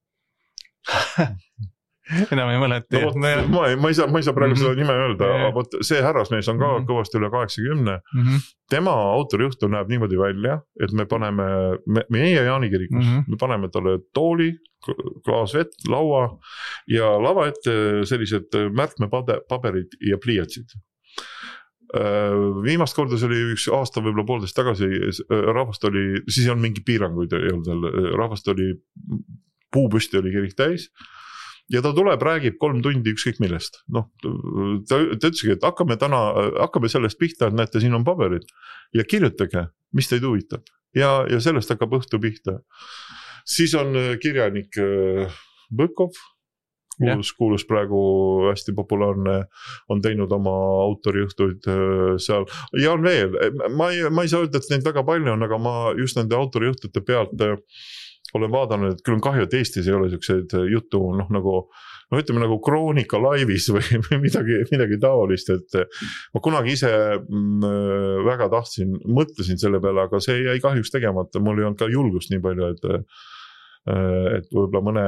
Enam ei mäleta. No, ma, ma, ei saa, ma ei saa praegu mm-hmm. seda nime öelda, aga see härrasmees on ka mm-hmm. kõvasti üle kaheksakümne. Mm-hmm. Tema autoriõhtu näeb niimoodi välja, et me paneme, me, meie Jaani kirikus, mm-hmm. me paneme talle tooli, klaas vett, laua ja lava ette sellised märkmepaberid ja pliiatsid. Viimast korda see oli üks aasta võib-olla poolteist tagasi, rahvast oli, siis ei olnud mingi piiranguid, ei olnud seal, rahvast oli, puupüsti oli kirik täis ja ta tuleb, räägib kolm tundi ükskõik millest. Noh, ta, ta ütleski, et hakkame täna, hakkame sellest pihta, et näete, siin on paberid ja kirjutage, mis teid huvitab ja, ja sellest hakkab õhtu pihta. Siis on kirjanik Bõkov, kuulus, kuulus praegu hästi populaarne, on teinud oma autoriõhtuid seal. Ja on veel, ma ei, ma ei saa öelda, et neid väga palju on, aga ma just nende autoriõhtute pealt olen vaadanud, et küll on kahju, et Eestis ei ole selliseid jutu, noh nagu, no ütleme nagu kroonika laivis või midagi, midagi taolist, et ma kunagi ise väga tahtsin, mõtlesin selle peale, aga see jäi kahjuks tegemata, mul ei olnud ka julgust nii palju, et et võib-olla mõne,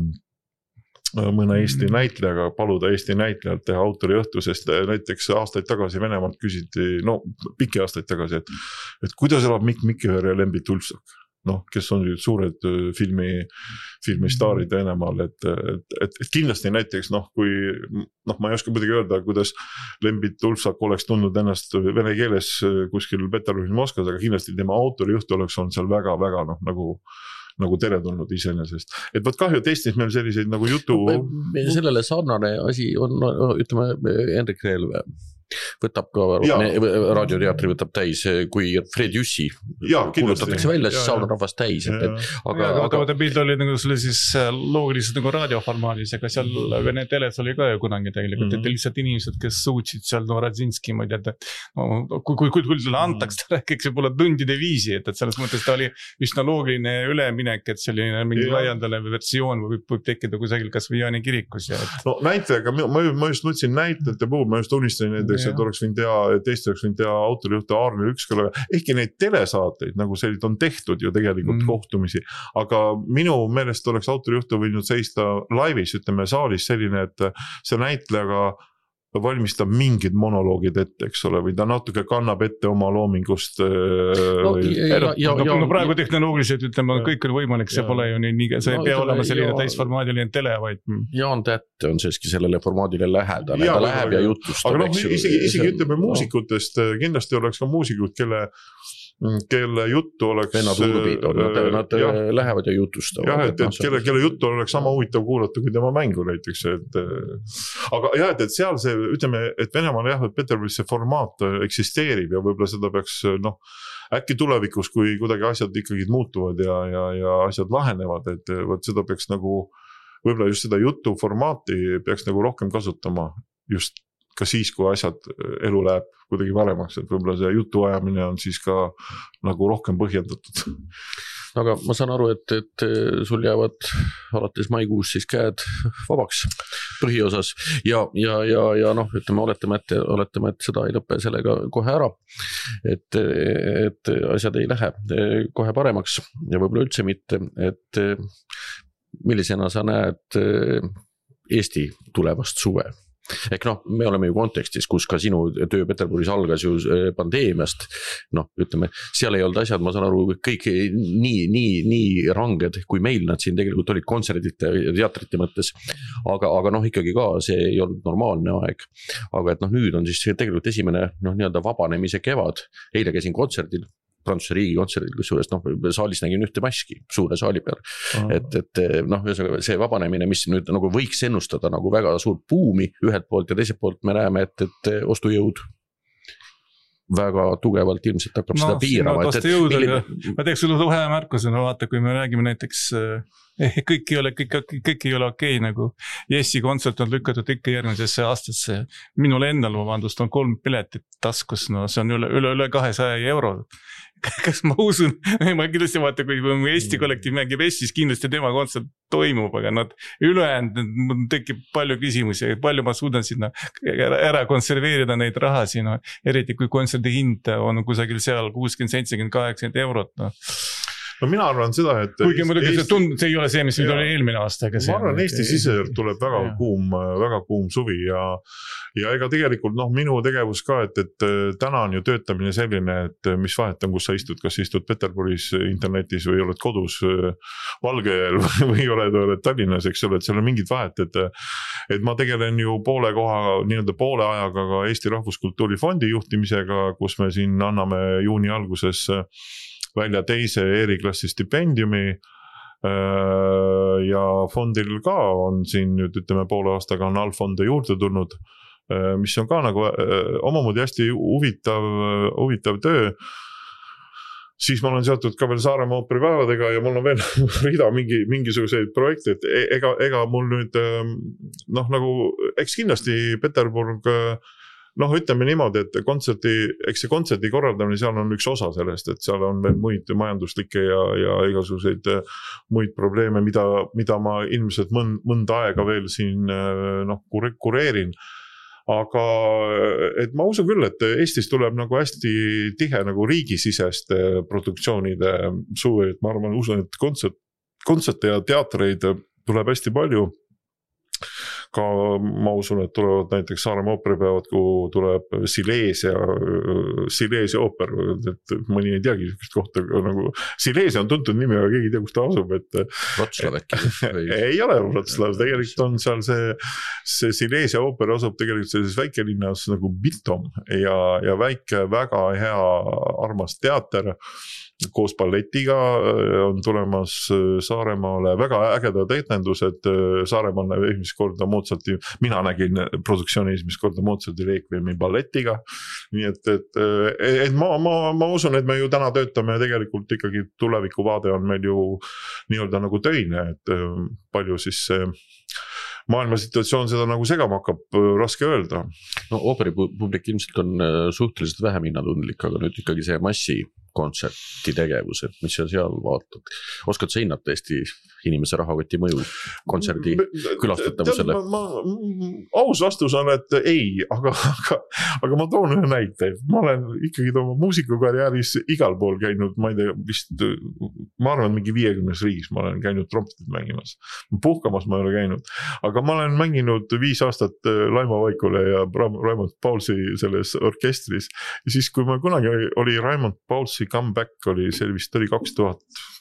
mõne Eesti näitlejaga paluda Eesti näitlejalt teha autoriõhtu, sest näiteks aastaid tagasi Venemaalt küsiti, no pikki aastaid tagasi, et, et kuidas elab Mikk Mikkiver ja Lembi Tulsak, noh, kes on suured filmi, filmistaarid Venemaal, et, et, et, et kindlasti näiteks, noh, kui, noh, ma ei oska muidugi öelda, kuidas Lembi Tulsak oleks tundnud ennast vene keeles kuskil Peterburis Moskvas, aga kindlasti tema autoriõhtu oleks olnud seal väga, väga, noh, nagu nagu tere tulnud iseenesest. Et võt kahju, et Eestis meil selliseid nagu jutu... Sellele sarnane asi on, ütleme, Henrik Reel võtab ka, raadioteatri võtab täis, kui Fred Jussi kuulutatakse välja, siis saab rahvast täis. Et, et, aga, aga, aga vaata pilt oli nagu selle siis loogiliselt nagu raadioformaadis, aga seal Vene teles oli ka ju kunagi tegelikult, mm-hmm. et lihtsalt inimesed, kes suutsid seal no Radzinski, ma ei tea, et no, kui, kui, kui, kui talle antaks, ta rääkiks võib-olla tundide viisi, et, et selles mõttes ta oli üsna loogiline üleminek, et selline mingi laialdale versioon võib, võib tekkida kusagil kas või Jaani kirikus. Ja, et... No näitega, ma, ma just mõtlesin näitajate puhul, ma just unistasin näiteks, et oleks võinud teha, et Eesti oleks võinud teha autoriõhtu Aarne Ükskõle, ehkki neid telesaateid nagu sellised on tehtud ju tegelikult mm. kohtumisi, aga minu meelest oleks autoriõhtu võinud seista laivis, ütleme saalis selline, et see näitlejaga valmistab mingid monoloogid ette, eks ole, või ta natuke kannab ette oma loomingust. No, või... ja, ja, ja, no, no praegu tehnoloogiliselt ütleme, kõik on võimalik, see ja, pole ju nii, nii see no, ei pea ütleme, olema selline täisformaadiline tele, vaid... Jaan Tätt on siiski sellele formaadile lähedane, ta läheb ja jutustab. Aga noh, isegi, isegi ütleme muusikutest, kindlasti oleks ka muusikud, kelle kelle juttu oleks... Vennad urbid on, nad, nad jah, lähevad ja jutustavad. Jah, et, et kelle, kelle juttu oleks sama huvitav kuulata kui tema mängu näiteks. Et, aga jah, et, et seal see, ütleme, et Venemaal jah, et Peterburis see formaat eksisteerib ja võib-olla seda peaks, noh, äkki tulevikus, kui kuidagi asjad ikkagi muutuvad ja, ja, ja asjad lahenevad, et võt seda peaks nagu, võib-olla just seda jutu formaati peaks nagu rohkem kasutama just ka siis, kui asjad elu läheb kuidagi paremaks, et võib-olla see jutu ajamine on siis ka nagu rohkem põhjendatud. Aga ma saan aru, et, et sul jäävad alates maikuus siis käed vabaks põhiosas ja, ja, ja, ja noh, ütleme, oletame, et, oletame, et seda ei lõpe sellega kohe ära, et, et asjad ei lähe kohe paremaks ja võib-olla üldse mitte, et millisena sa näed Eesti tulevast suve? ehk noh, me oleme ju kontekstis, kus ka sinu töö Peterburis algas ju pandeemiast, noh, ütleme, seal ei olnud asjad, ma saan aru, kõik nii, nii, nii ranged, kui meil nad siin tegelikult olid kontserdite ja teatrite mõttes, aga, aga noh, ikkagi ka see ei olnud normaalne aeg, aga et noh, nüüd on siis tegelikult esimene noh, nii-öelda vabanemise kevad, eile käisin kontserdil, Prantsuse riigi kontserdil, kus suures, noh, saalis nägin ühte maski suure saali peal. Aha. Et, et noh, see vabanemine, mis nüüd nagu võiks ennustada nagu väga suurt buumi ühelt poolt ja teiselt poolt me näeme, et, et ostujõud väga tugevalt ilmselt hakkab no, seda piirama. Et, et, jõud, milline... Ma teeks sulle ühe märkuse, no vaata, kui me räägime näiteks, eh, kõik ei ole, kõik, kõik ei ole okei, nagu Jessi kontsert on lükatud ikka järgmisesse aastasse. Minul endal, vabandust, on kolm piletit taskus, no see on üle, üle, üle kahesaja euro. Kas ma usun, ma kindlasti vaata, kui Eesti kollektiiv mängib Essis, kindlasti tema kontsert toimub, aga nad ülejäänud, tekib palju küsimusi, palju ma suudan sinna ära konserveerida neid raha siin, no, eriti kui kontserdi hind on kusagil seal kuuskümmend, seitsekümmend, kaheksakümmend eurot, no. No mina arvan seda, et kuigi muidugi see tund, see ei ole see, mis nüüd oli eelmine aasta. Ma arvan, Eesti siseselt tuleb väga ja. kuum, väga kuum suvi ja, ja ega tegelikult noh, minu tegevus ka, et, et täna on ju töötamine selline, et mis vahet on, kus sa istud, kas istud Peterburis internetis või oled kodus Valgejärvel või oled, oled Tallinnas, eks ole, et seal on mingid vahet, et, et ma tegelen ju poole koha, nii-öelda poole ajaga ka Eesti Rahvuskultuuri Fondi juhtimisega, kus me siin anname juuni alguses välja teise eriklassi stipendiumi ja fondil ka on siin nüüd ütleme poole aastaga on allfonde juurde tulnud, mis on ka nagu omamoodi hästi huvitav, huvitav töö. Siis ma olen seotud ka veel Saaremaa ooperipäevadega ja mul on veel rida mingi, mingisuguseid projekte, et ega, ega mul nüüd noh nagu, eks kindlasti Peterburg noh, ütleme niimoodi, et kontserti, eks see kontserti korraldamine seal on üks osa sellest, et seal on veel muid majanduslikke ja, ja igasuguseid muid probleeme, mida, mida ma ilmselt mõnda aega veel siin noh, kureerin. Aga et ma usun küll, et Eestis tuleb nagu hästi tihe nagu riigisiseste produktsioonide suvi, et ma arvan, usun, et kontsert, kontserte ja teatreid tuleb hästi palju. Ka ma usun, et tulevad näiteks Saaremaa ooperipäevad, kuhu tuleb Silesia, Silesia ooper, et mõni ei teagi sellist kohta, nagu Silesia on tuntud nimi, aga keegi ei tea, kus ta asub, et Wroclaw äkki või... ei ole Wroclaw, tegelikult on seal see, see Silesia ooper asub tegelikult sellises väikelinnas nagu Biltom ja, ja väike, väga hea armas teater koos balletiga on tulemas Saaremaale väga ägedad etendused Saaremaale esimest korda Mozarti, mina nägin produktsiooni esimest korda Mozarti Requiemi balletiga, nii et, et, et ma, ma, ma usun, et me ju täna töötame tegelikult ikkagi tulevikuvaade on meil ju nii-öelda nagu töine, et palju siis see maailma situatsioon seda nagu segama hakkab, raske öelda. No ooperipublik ilmselt on suhteliselt vähem hinnatundlik, aga nüüd ikkagi see massi kontserti tegevus, et mis sa seal vaatad. Oskad sa hinnata Eesti inimese rahakoti mõju kontserdi külastatavusele? Ma, ma, aus vastus on, et ei, aga, aga, aga ma toon ühe näite. Ma olen ikkagi oma muusikukarjääris igal pool käinud, ma ei tea, vist, ma arvan, mingi viiekümnes riigis ma olen käinud trompetit mängimas. Puhkamas ma ei ole käinud, aga ma olen mänginud viis aastat Laimo Vaikule ja Raimond Paulsi selles orkestris. Ja siis, kui ma kunagi oli Raimond Paulsi comeback oli, see vist oli kaks tuhat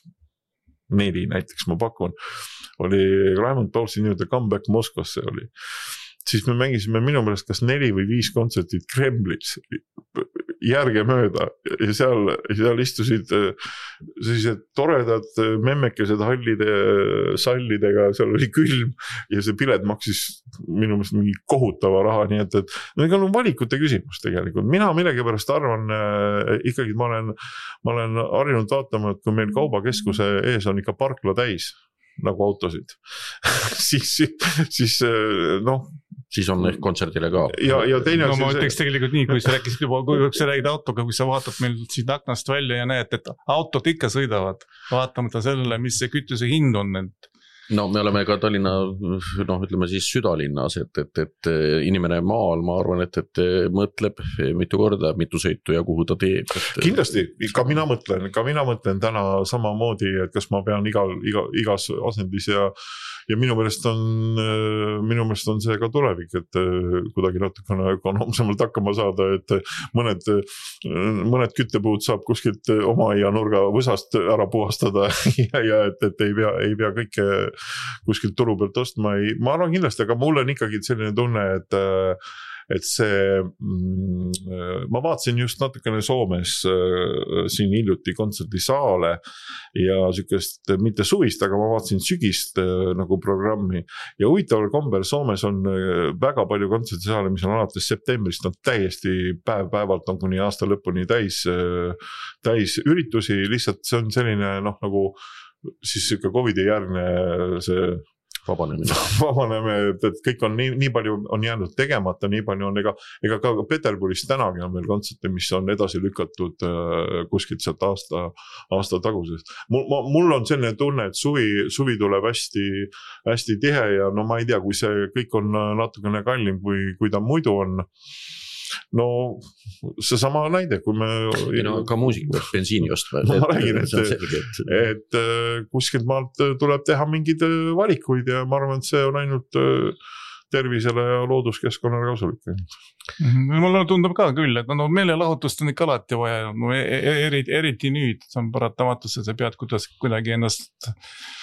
neli näiteks ma pakun, oli Raimond Paulsi nii-öelda comeback Moskvasse oli. Siis me mängisime minu meelest kas neli või viis kontsertit Kremlis järge mööda ja seal, seal istusid sellised toredad memmekesed hallide sallidega, seal oli külm ja see pilet maksis minu meelest mingi kohutava raha, nii et, et no ega on valikute küsimus tegelikult. Mina millegipärast arvan äh, ikkagi, ma olen, ma olen harjunud vaatama, et kui meil kaubakeskuse ees on ikka parkla täis nagu autosid, siis, siis noh, siis on ehk kontserdile ka. Ja, ja teine no ma ütleks tegelikult nii, kui sa rääkisid juba, kui sa räägid autoga, kui sa vaatad meil siin aknast välja ja näed, et autod ikka sõidavad, vaatamata sellele, mis see kütuse hind on. Et... No me oleme ka Tallinna, noh ütleme siis südalinnas, et, et, et inimene maal, ma arvan, et, et mõtleb mitu korda, mitu sõitu ja kuhu ta teeb. Et... Kindlasti, ka mina mõtlen, ka mina mõtlen täna samamoodi, et kas ma pean igal, iga, igas asendis ja ja minu meelest on, minu meelest on see ka tulevik, et kuidagi natukene ökonoomsemalt hakkama saada, et mõned, mõned küttepuud saab kuskilt oma aia nurga võsast ära puhastada ja, ja et, et ei pea, ei pea kõike kuskilt turu pealt ostma. Ei, ma arvan kindlasti, aga mul on ikkagi selline tunne, et et see, ma vaatasin just natukene Soomes siin hiljuti kontserdisaale ja sükest mitte suvist, aga ma vaatasin sügist nagu programmi ja huvitaval kombel Soomes on väga palju kontserdisaale, mis on alates septembrist, on täiesti päev-päevalt on kuni aasta lõpuni täis, täis üritusi, lihtsalt see on selline noh, nagu siis siuke Covidi järgne see vabanemine, vabaneme, et kõik on nii, nii palju on jäänud tegemata, nii palju on, ega, ega ka Peterburis tänagi on veel kontserte, mis on edasi lükatud kuskilt sealt aasta, aasta tagusest. Mul, mul on selline tunne, et suvi, suvi tuleb hästi, hästi tihe ja no ma ei tea, kui see kõik on natukene kallim, kui, kui ta muidu on. No see sama näide, kui me ei no ka muusik peab bensiini ostma, ma räägin, et, et, et kuskilt maalt tuleb teha mingeid valikuid ja ma arvan, et see on ainult tervisele ja looduskeskkonnale kasulik. Mulle tundub ka küll, et no, meelelahutust on ikka alati vaja, no, eriti, eriti nüüd, see on paratamatus, et sa pead kuidas, kuidagi ennast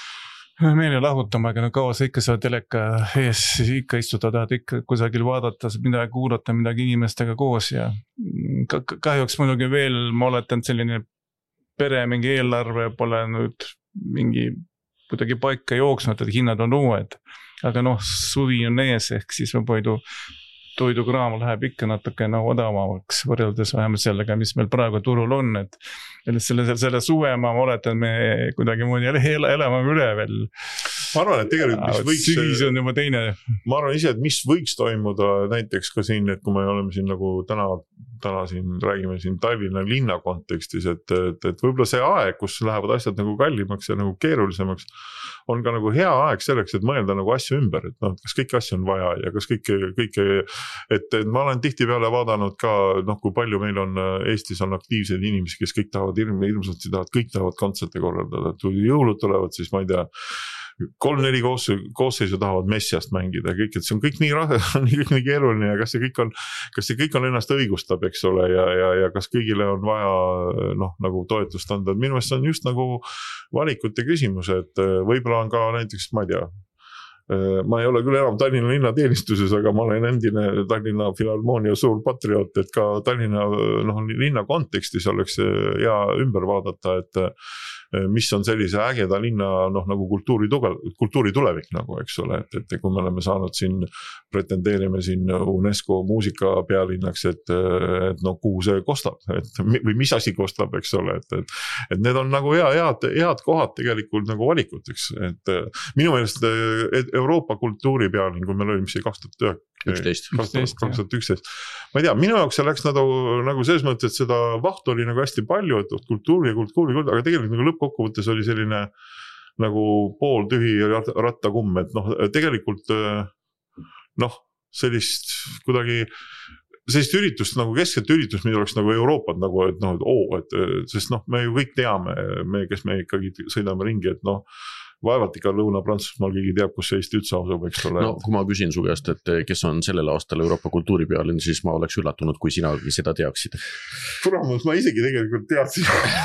meele lahutama, aga no kaua sa ikka seal teleka ees ikka istuda, tahad ikka kusagil vaadata, midagi kuulata, midagi inimestega koos ja kahjuks muidugi veel ma oletan selline pere mingi eelarve pole nüüd mingi kuidagi paika jooksnud, et hinnad on uued, aga noh, suvi on ees ehk siis võidu toidukraam läheb ikka natuke nagu odavamaks võrreldes vähemalt sellega, mis meil praegu turul on, et selle, selle suve ma oletan, me kuidagi muudi elame üle veel. Ma arvan, et tegelikult mis võiks, sügis on juba teine. Ma arvan ise, et mis võiks toimuda näiteks ka siin, et kui me oleme siin nagu täna, täna siin räägime siin Tallinna linna kontekstis, et, et, et võib-olla see aeg, kus lähevad asjad nagu kallimaks ja nagu keerulisemaks, on ka nagu hea aeg selleks, et mõelda nagu asju ümber, et noh, kas kõiki asju on vaja ja kas kõike, kõike et, et ma olen tihti peale vaadanud ka, noh, kui palju meil on Eestis on aktiivseid inimesi, kes kõik tahavad hirm, hirmsalt tahavad, kõik tahavad kontserte korraldada, et kui jõulud tulevad, siis ma ei tea, kolm-neli koosseisu tahavad Messiast mängida kõik, et see on kõik nii, kõik nii keeruline ja kas see kõik on, kas see kõik on ennast õigustab, eks ole, ja, ja, ja kas kõigile on vaja noh, nagu toetust anda, et minu meelest on just nagu valikute küsimus, et võib-olla on ka näiteks, ma ei tea, ma ei ole küll enam Tallinna linna teenistuses, aga ma olen endine Tallinna Filharmoonia suur patrioot, et ka Tallinna noh, linna kontekstis oleks hea ümber vaadata, et mis on sellise ägeda linna noh, nagu kultuuri, tugev, kultuuri tulevik nagu, eks ole, et, et kui me oleme saanud siin, pretendeerime siin UNESCO muusika pealinnaks, et, et no kuhu see kostab, et, või mis asi kostab, eks ole, et, et, et need on nagu hea, head, head kohad tegelikult nagu valikuteks, et minu meelest et Euroopa kultuuri pealinn, kui meil oli, mis see kaks tuhat üksteist ma ei tea, minu jaoks see läks nagu, nagu selles mõttes, et seda vahtu oli nagu hästi palju, et kultuuri ja kultuuri, kultuuri, aga tegelikult nagu lõppkokkuvõttes oli selline nagu pool tühi rattakumm, et noh, tegelikult noh, sellist kuidagi sellist üritust nagu keskelt üritust, mida oleks nagu Euroopat nagu, et noh, et oo, et sest noh, me ju kõik teame, me, kes me ikkagi sõidame ringi, et noh, vaevalt ikka Lõuna-Prantsusmaal keegi teab, kus Eesti üldse asub, eks ole. No kui ma küsin su käest, et kes on sellel aastal Euroopa kultuuripealinn, siis ma oleks üllatunud, kui sinagi seda teaksid. Kuramus, ma isegi tegelikult teadsin.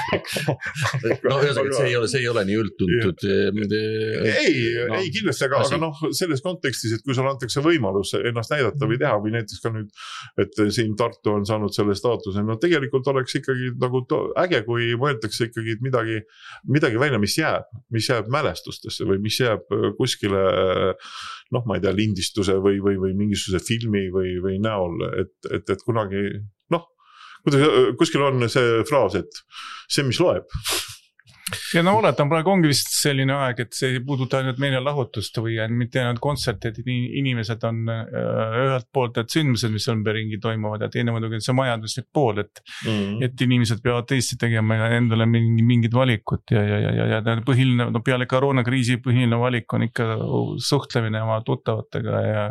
no see ei ole, see ei ole nii üldtuntud. ei, no, ei kindlasti, aga, aga noh, selles kontekstis, et kui sul antakse võimalus ennast näidata või teha või näiteks ka nüüd, et siin Tartu on saanud selle staatuse, no tegelikult oleks ikkagi nagu äge, kui mõeldakse ikkagi midagi, midagi välja, mis jääb, mis jääb mälest või mis jääb kuskile noh, ma ei tea, lindistuse või, või, või mingisuguse filmi või, või näol, et, et, et kunagi noh, kuskil on see fraas, et see, mis loeb. Ja no oletan, praegu ongi vist selline aeg, et see ei puuduta ainult meelelahutust või mitte ainult kontserte, et inimesed on ühelt poolt need sündmused, mis ümberringi toimuvad ja teine muidugi see majanduslik pool, et, mm. et inimesed peavad tõesti tegema endale mingi, mingid valikud ja, ja, ja, ja, ja põhiline, no peale koroonakriisi põhiline valik on ikka suhtlemine oma tuttavatega ja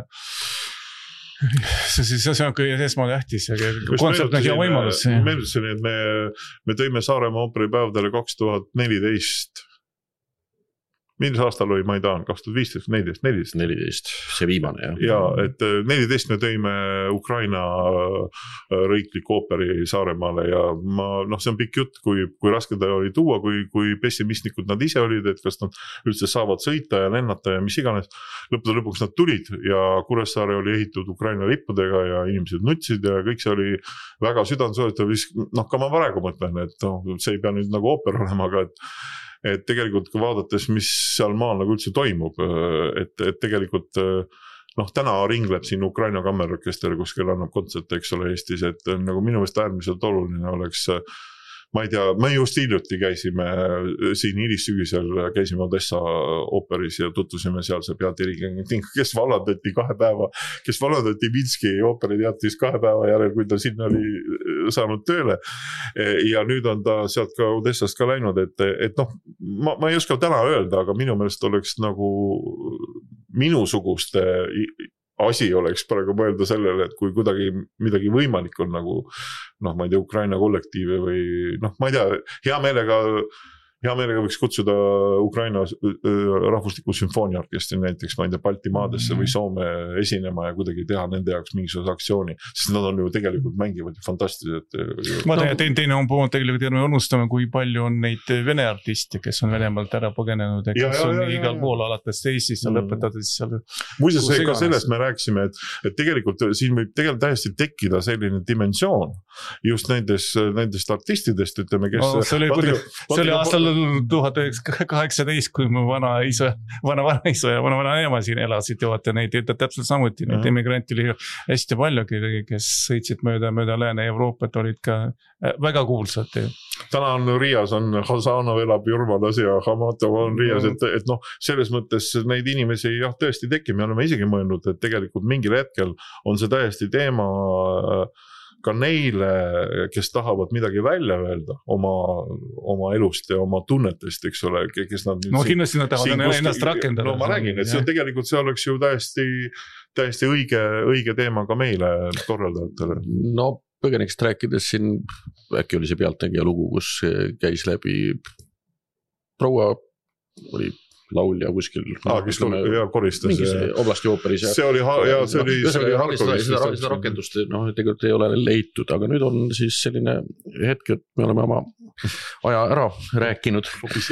see, see, see on kõige esmatähtis ja kontsept on hea võimalus. Meeldusin, et me, me tõime Saaremaa ooperipäevadele kaks tuhat neliteist milles aastal oli Maidan, kaks tuhat viisteist, neliteist, neliteist. neliteist, see viimane jah. Ja, et neliteist me tõime Ukraina riikliku ooperi Saaremaale ja ma, noh, see on pikk jutt, kui, kui raske ta oli tuua, kui, kui pessimistnikud nad ise olid, et kas nad üldse saavad sõita ja lennata ja mis iganes. Lõppude lõpuks nad tulid ja Kuressaare oli ehitatud Ukraina lippudega ja inimesed nutsid ja kõik see oli väga südansoetav. Noh, ka ma praegu mõtlen, et noh, see ei pea nüüd nagu ooper olema, aga et et tegelikult ka vaadates, mis seal maal nagu üldse toimub, et, et tegelikult noh, täna ringleb siin Ukraina kammerorkester, kus kell annab kontserte, eks ole, Eestis, et nagu minu meelest äärmiselt oluline oleks, ma ei tea, me just hiljuti käisime siin hilissügisel, käisime Odessa ooperis ja tutvusime seal see peadirigent, kes vallandati kahe päeva, kes vallandati Minski ooperiteatris kahe päeva järel, kui ta sinna oli saanud tööle. Ja nüüd on ta sealt ka Odessast ka läinud, et, et noh, ma, ma ei oska täna öelda, aga minu meelest oleks nagu minusuguste asi oleks praegu mõelda sellele, et kui kuidagi midagi võimalik on nagu, noh, ma ei tea, Ukraina kollektiive või noh, ma ei tea, hea meelega, hea meelega võiks kutsuda Ukraina rahvusliku sümfooniaorkestri näiteks, ma ei tea, Baltimaadesse või Soome esinema ja kuidagi teha nende jaoks mingisuguse aktsiooni, sest nad on ju tegelikult mängivad fantastiliselt. Ma tean, teine, teine on puhul tegelikult järgmine unustame, kui palju on neid vene artiste, kes on Venemaalt ära põgenenud, kes ja, ja, on ja, ja, igal pool alates Eestis ja mm. lõpetades seal. Muises, ka sellest me rääkisime, et, et tegelikult siin võib tegelikult täiesti tekkida selline dimensioon just nendes, nendest artistidest, ütleme, kes no, see oli, vaata, see oli aastal tuhat üheksasada kaheksateist, kui mu vana isa, vana vana isa ja vana vana ema siin elasid ja vaata neid täpselt samuti, neid emigranti oli hästi paljugi, kes sõitsid mööda, mööda Lääne-Euroopat, olid ka väga kuulsad. Täna on Riias, on Hasanov elab Jurmalas ja Hamatov on Riias, et, et noh, selles mõttes neid inimesi jah, tõesti tekib, me oleme isegi mõelnud, et tegelikult mingil hetkel on see täiesti teema ka neile, kes tahavad midagi välja öelda oma, oma elust ja oma tunnetest, eks ole, kes nad no kindlasti nad tahavad kuski, ennast rakendada. No ma räägin, et see on tegelikult, see oleks ju täiesti, täiesti õige, õige teema ka meile korraldajatele. No põgenikest rääkides siin, äkki oli see Pealtnägija lugu, kus käis läbi proua, oli laulja kuskil. Ah, kes ja, koristas. Mingis oblasti ooperis. See oli, ja see oli, no, see oli harkolis. Seda, seda rakendust no, tegelikult ei ole leitud, aga nüüd on siis selline hetk, et me oleme oma aja ära rääkinud.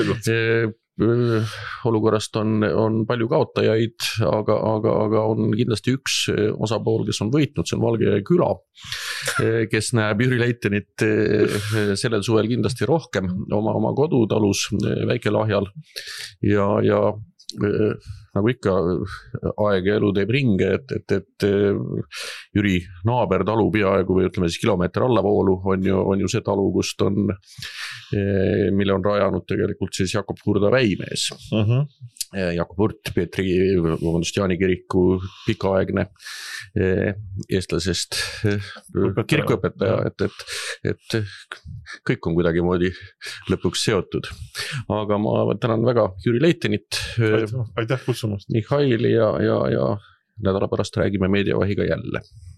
Olukorrast on, on palju kaotajaid, aga, aga, aga on kindlasti üks osapool, kes on võitnud, see on Valge küla, kes näeb Jüri Leitenit sellel suvel kindlasti rohkem oma, oma kodutalus Väike-Lahjal ja, ja nagu ikka aeg ja elu teeb ringe, et, et, et Jüri naaber talu peaaegu või ütleme siis kilomeeter allavoolu on ju, on ju see talu, kust on, mille on rajanud tegelikult siis Jakob Hurda väimees. Uh-huh. Jakob Hurt, Peetri, vabandust, Jaani kiriku pikaaegne eestlasest kirikuõpetaja, et, et, et kõik on kuidagi moodi lõpuks seotud. Aga ma tänan väga Jüri Leitenit, aitäh kutsumast, Mihhaili ja, ja, ja nädala pärast räägime Meediavahiga jälle.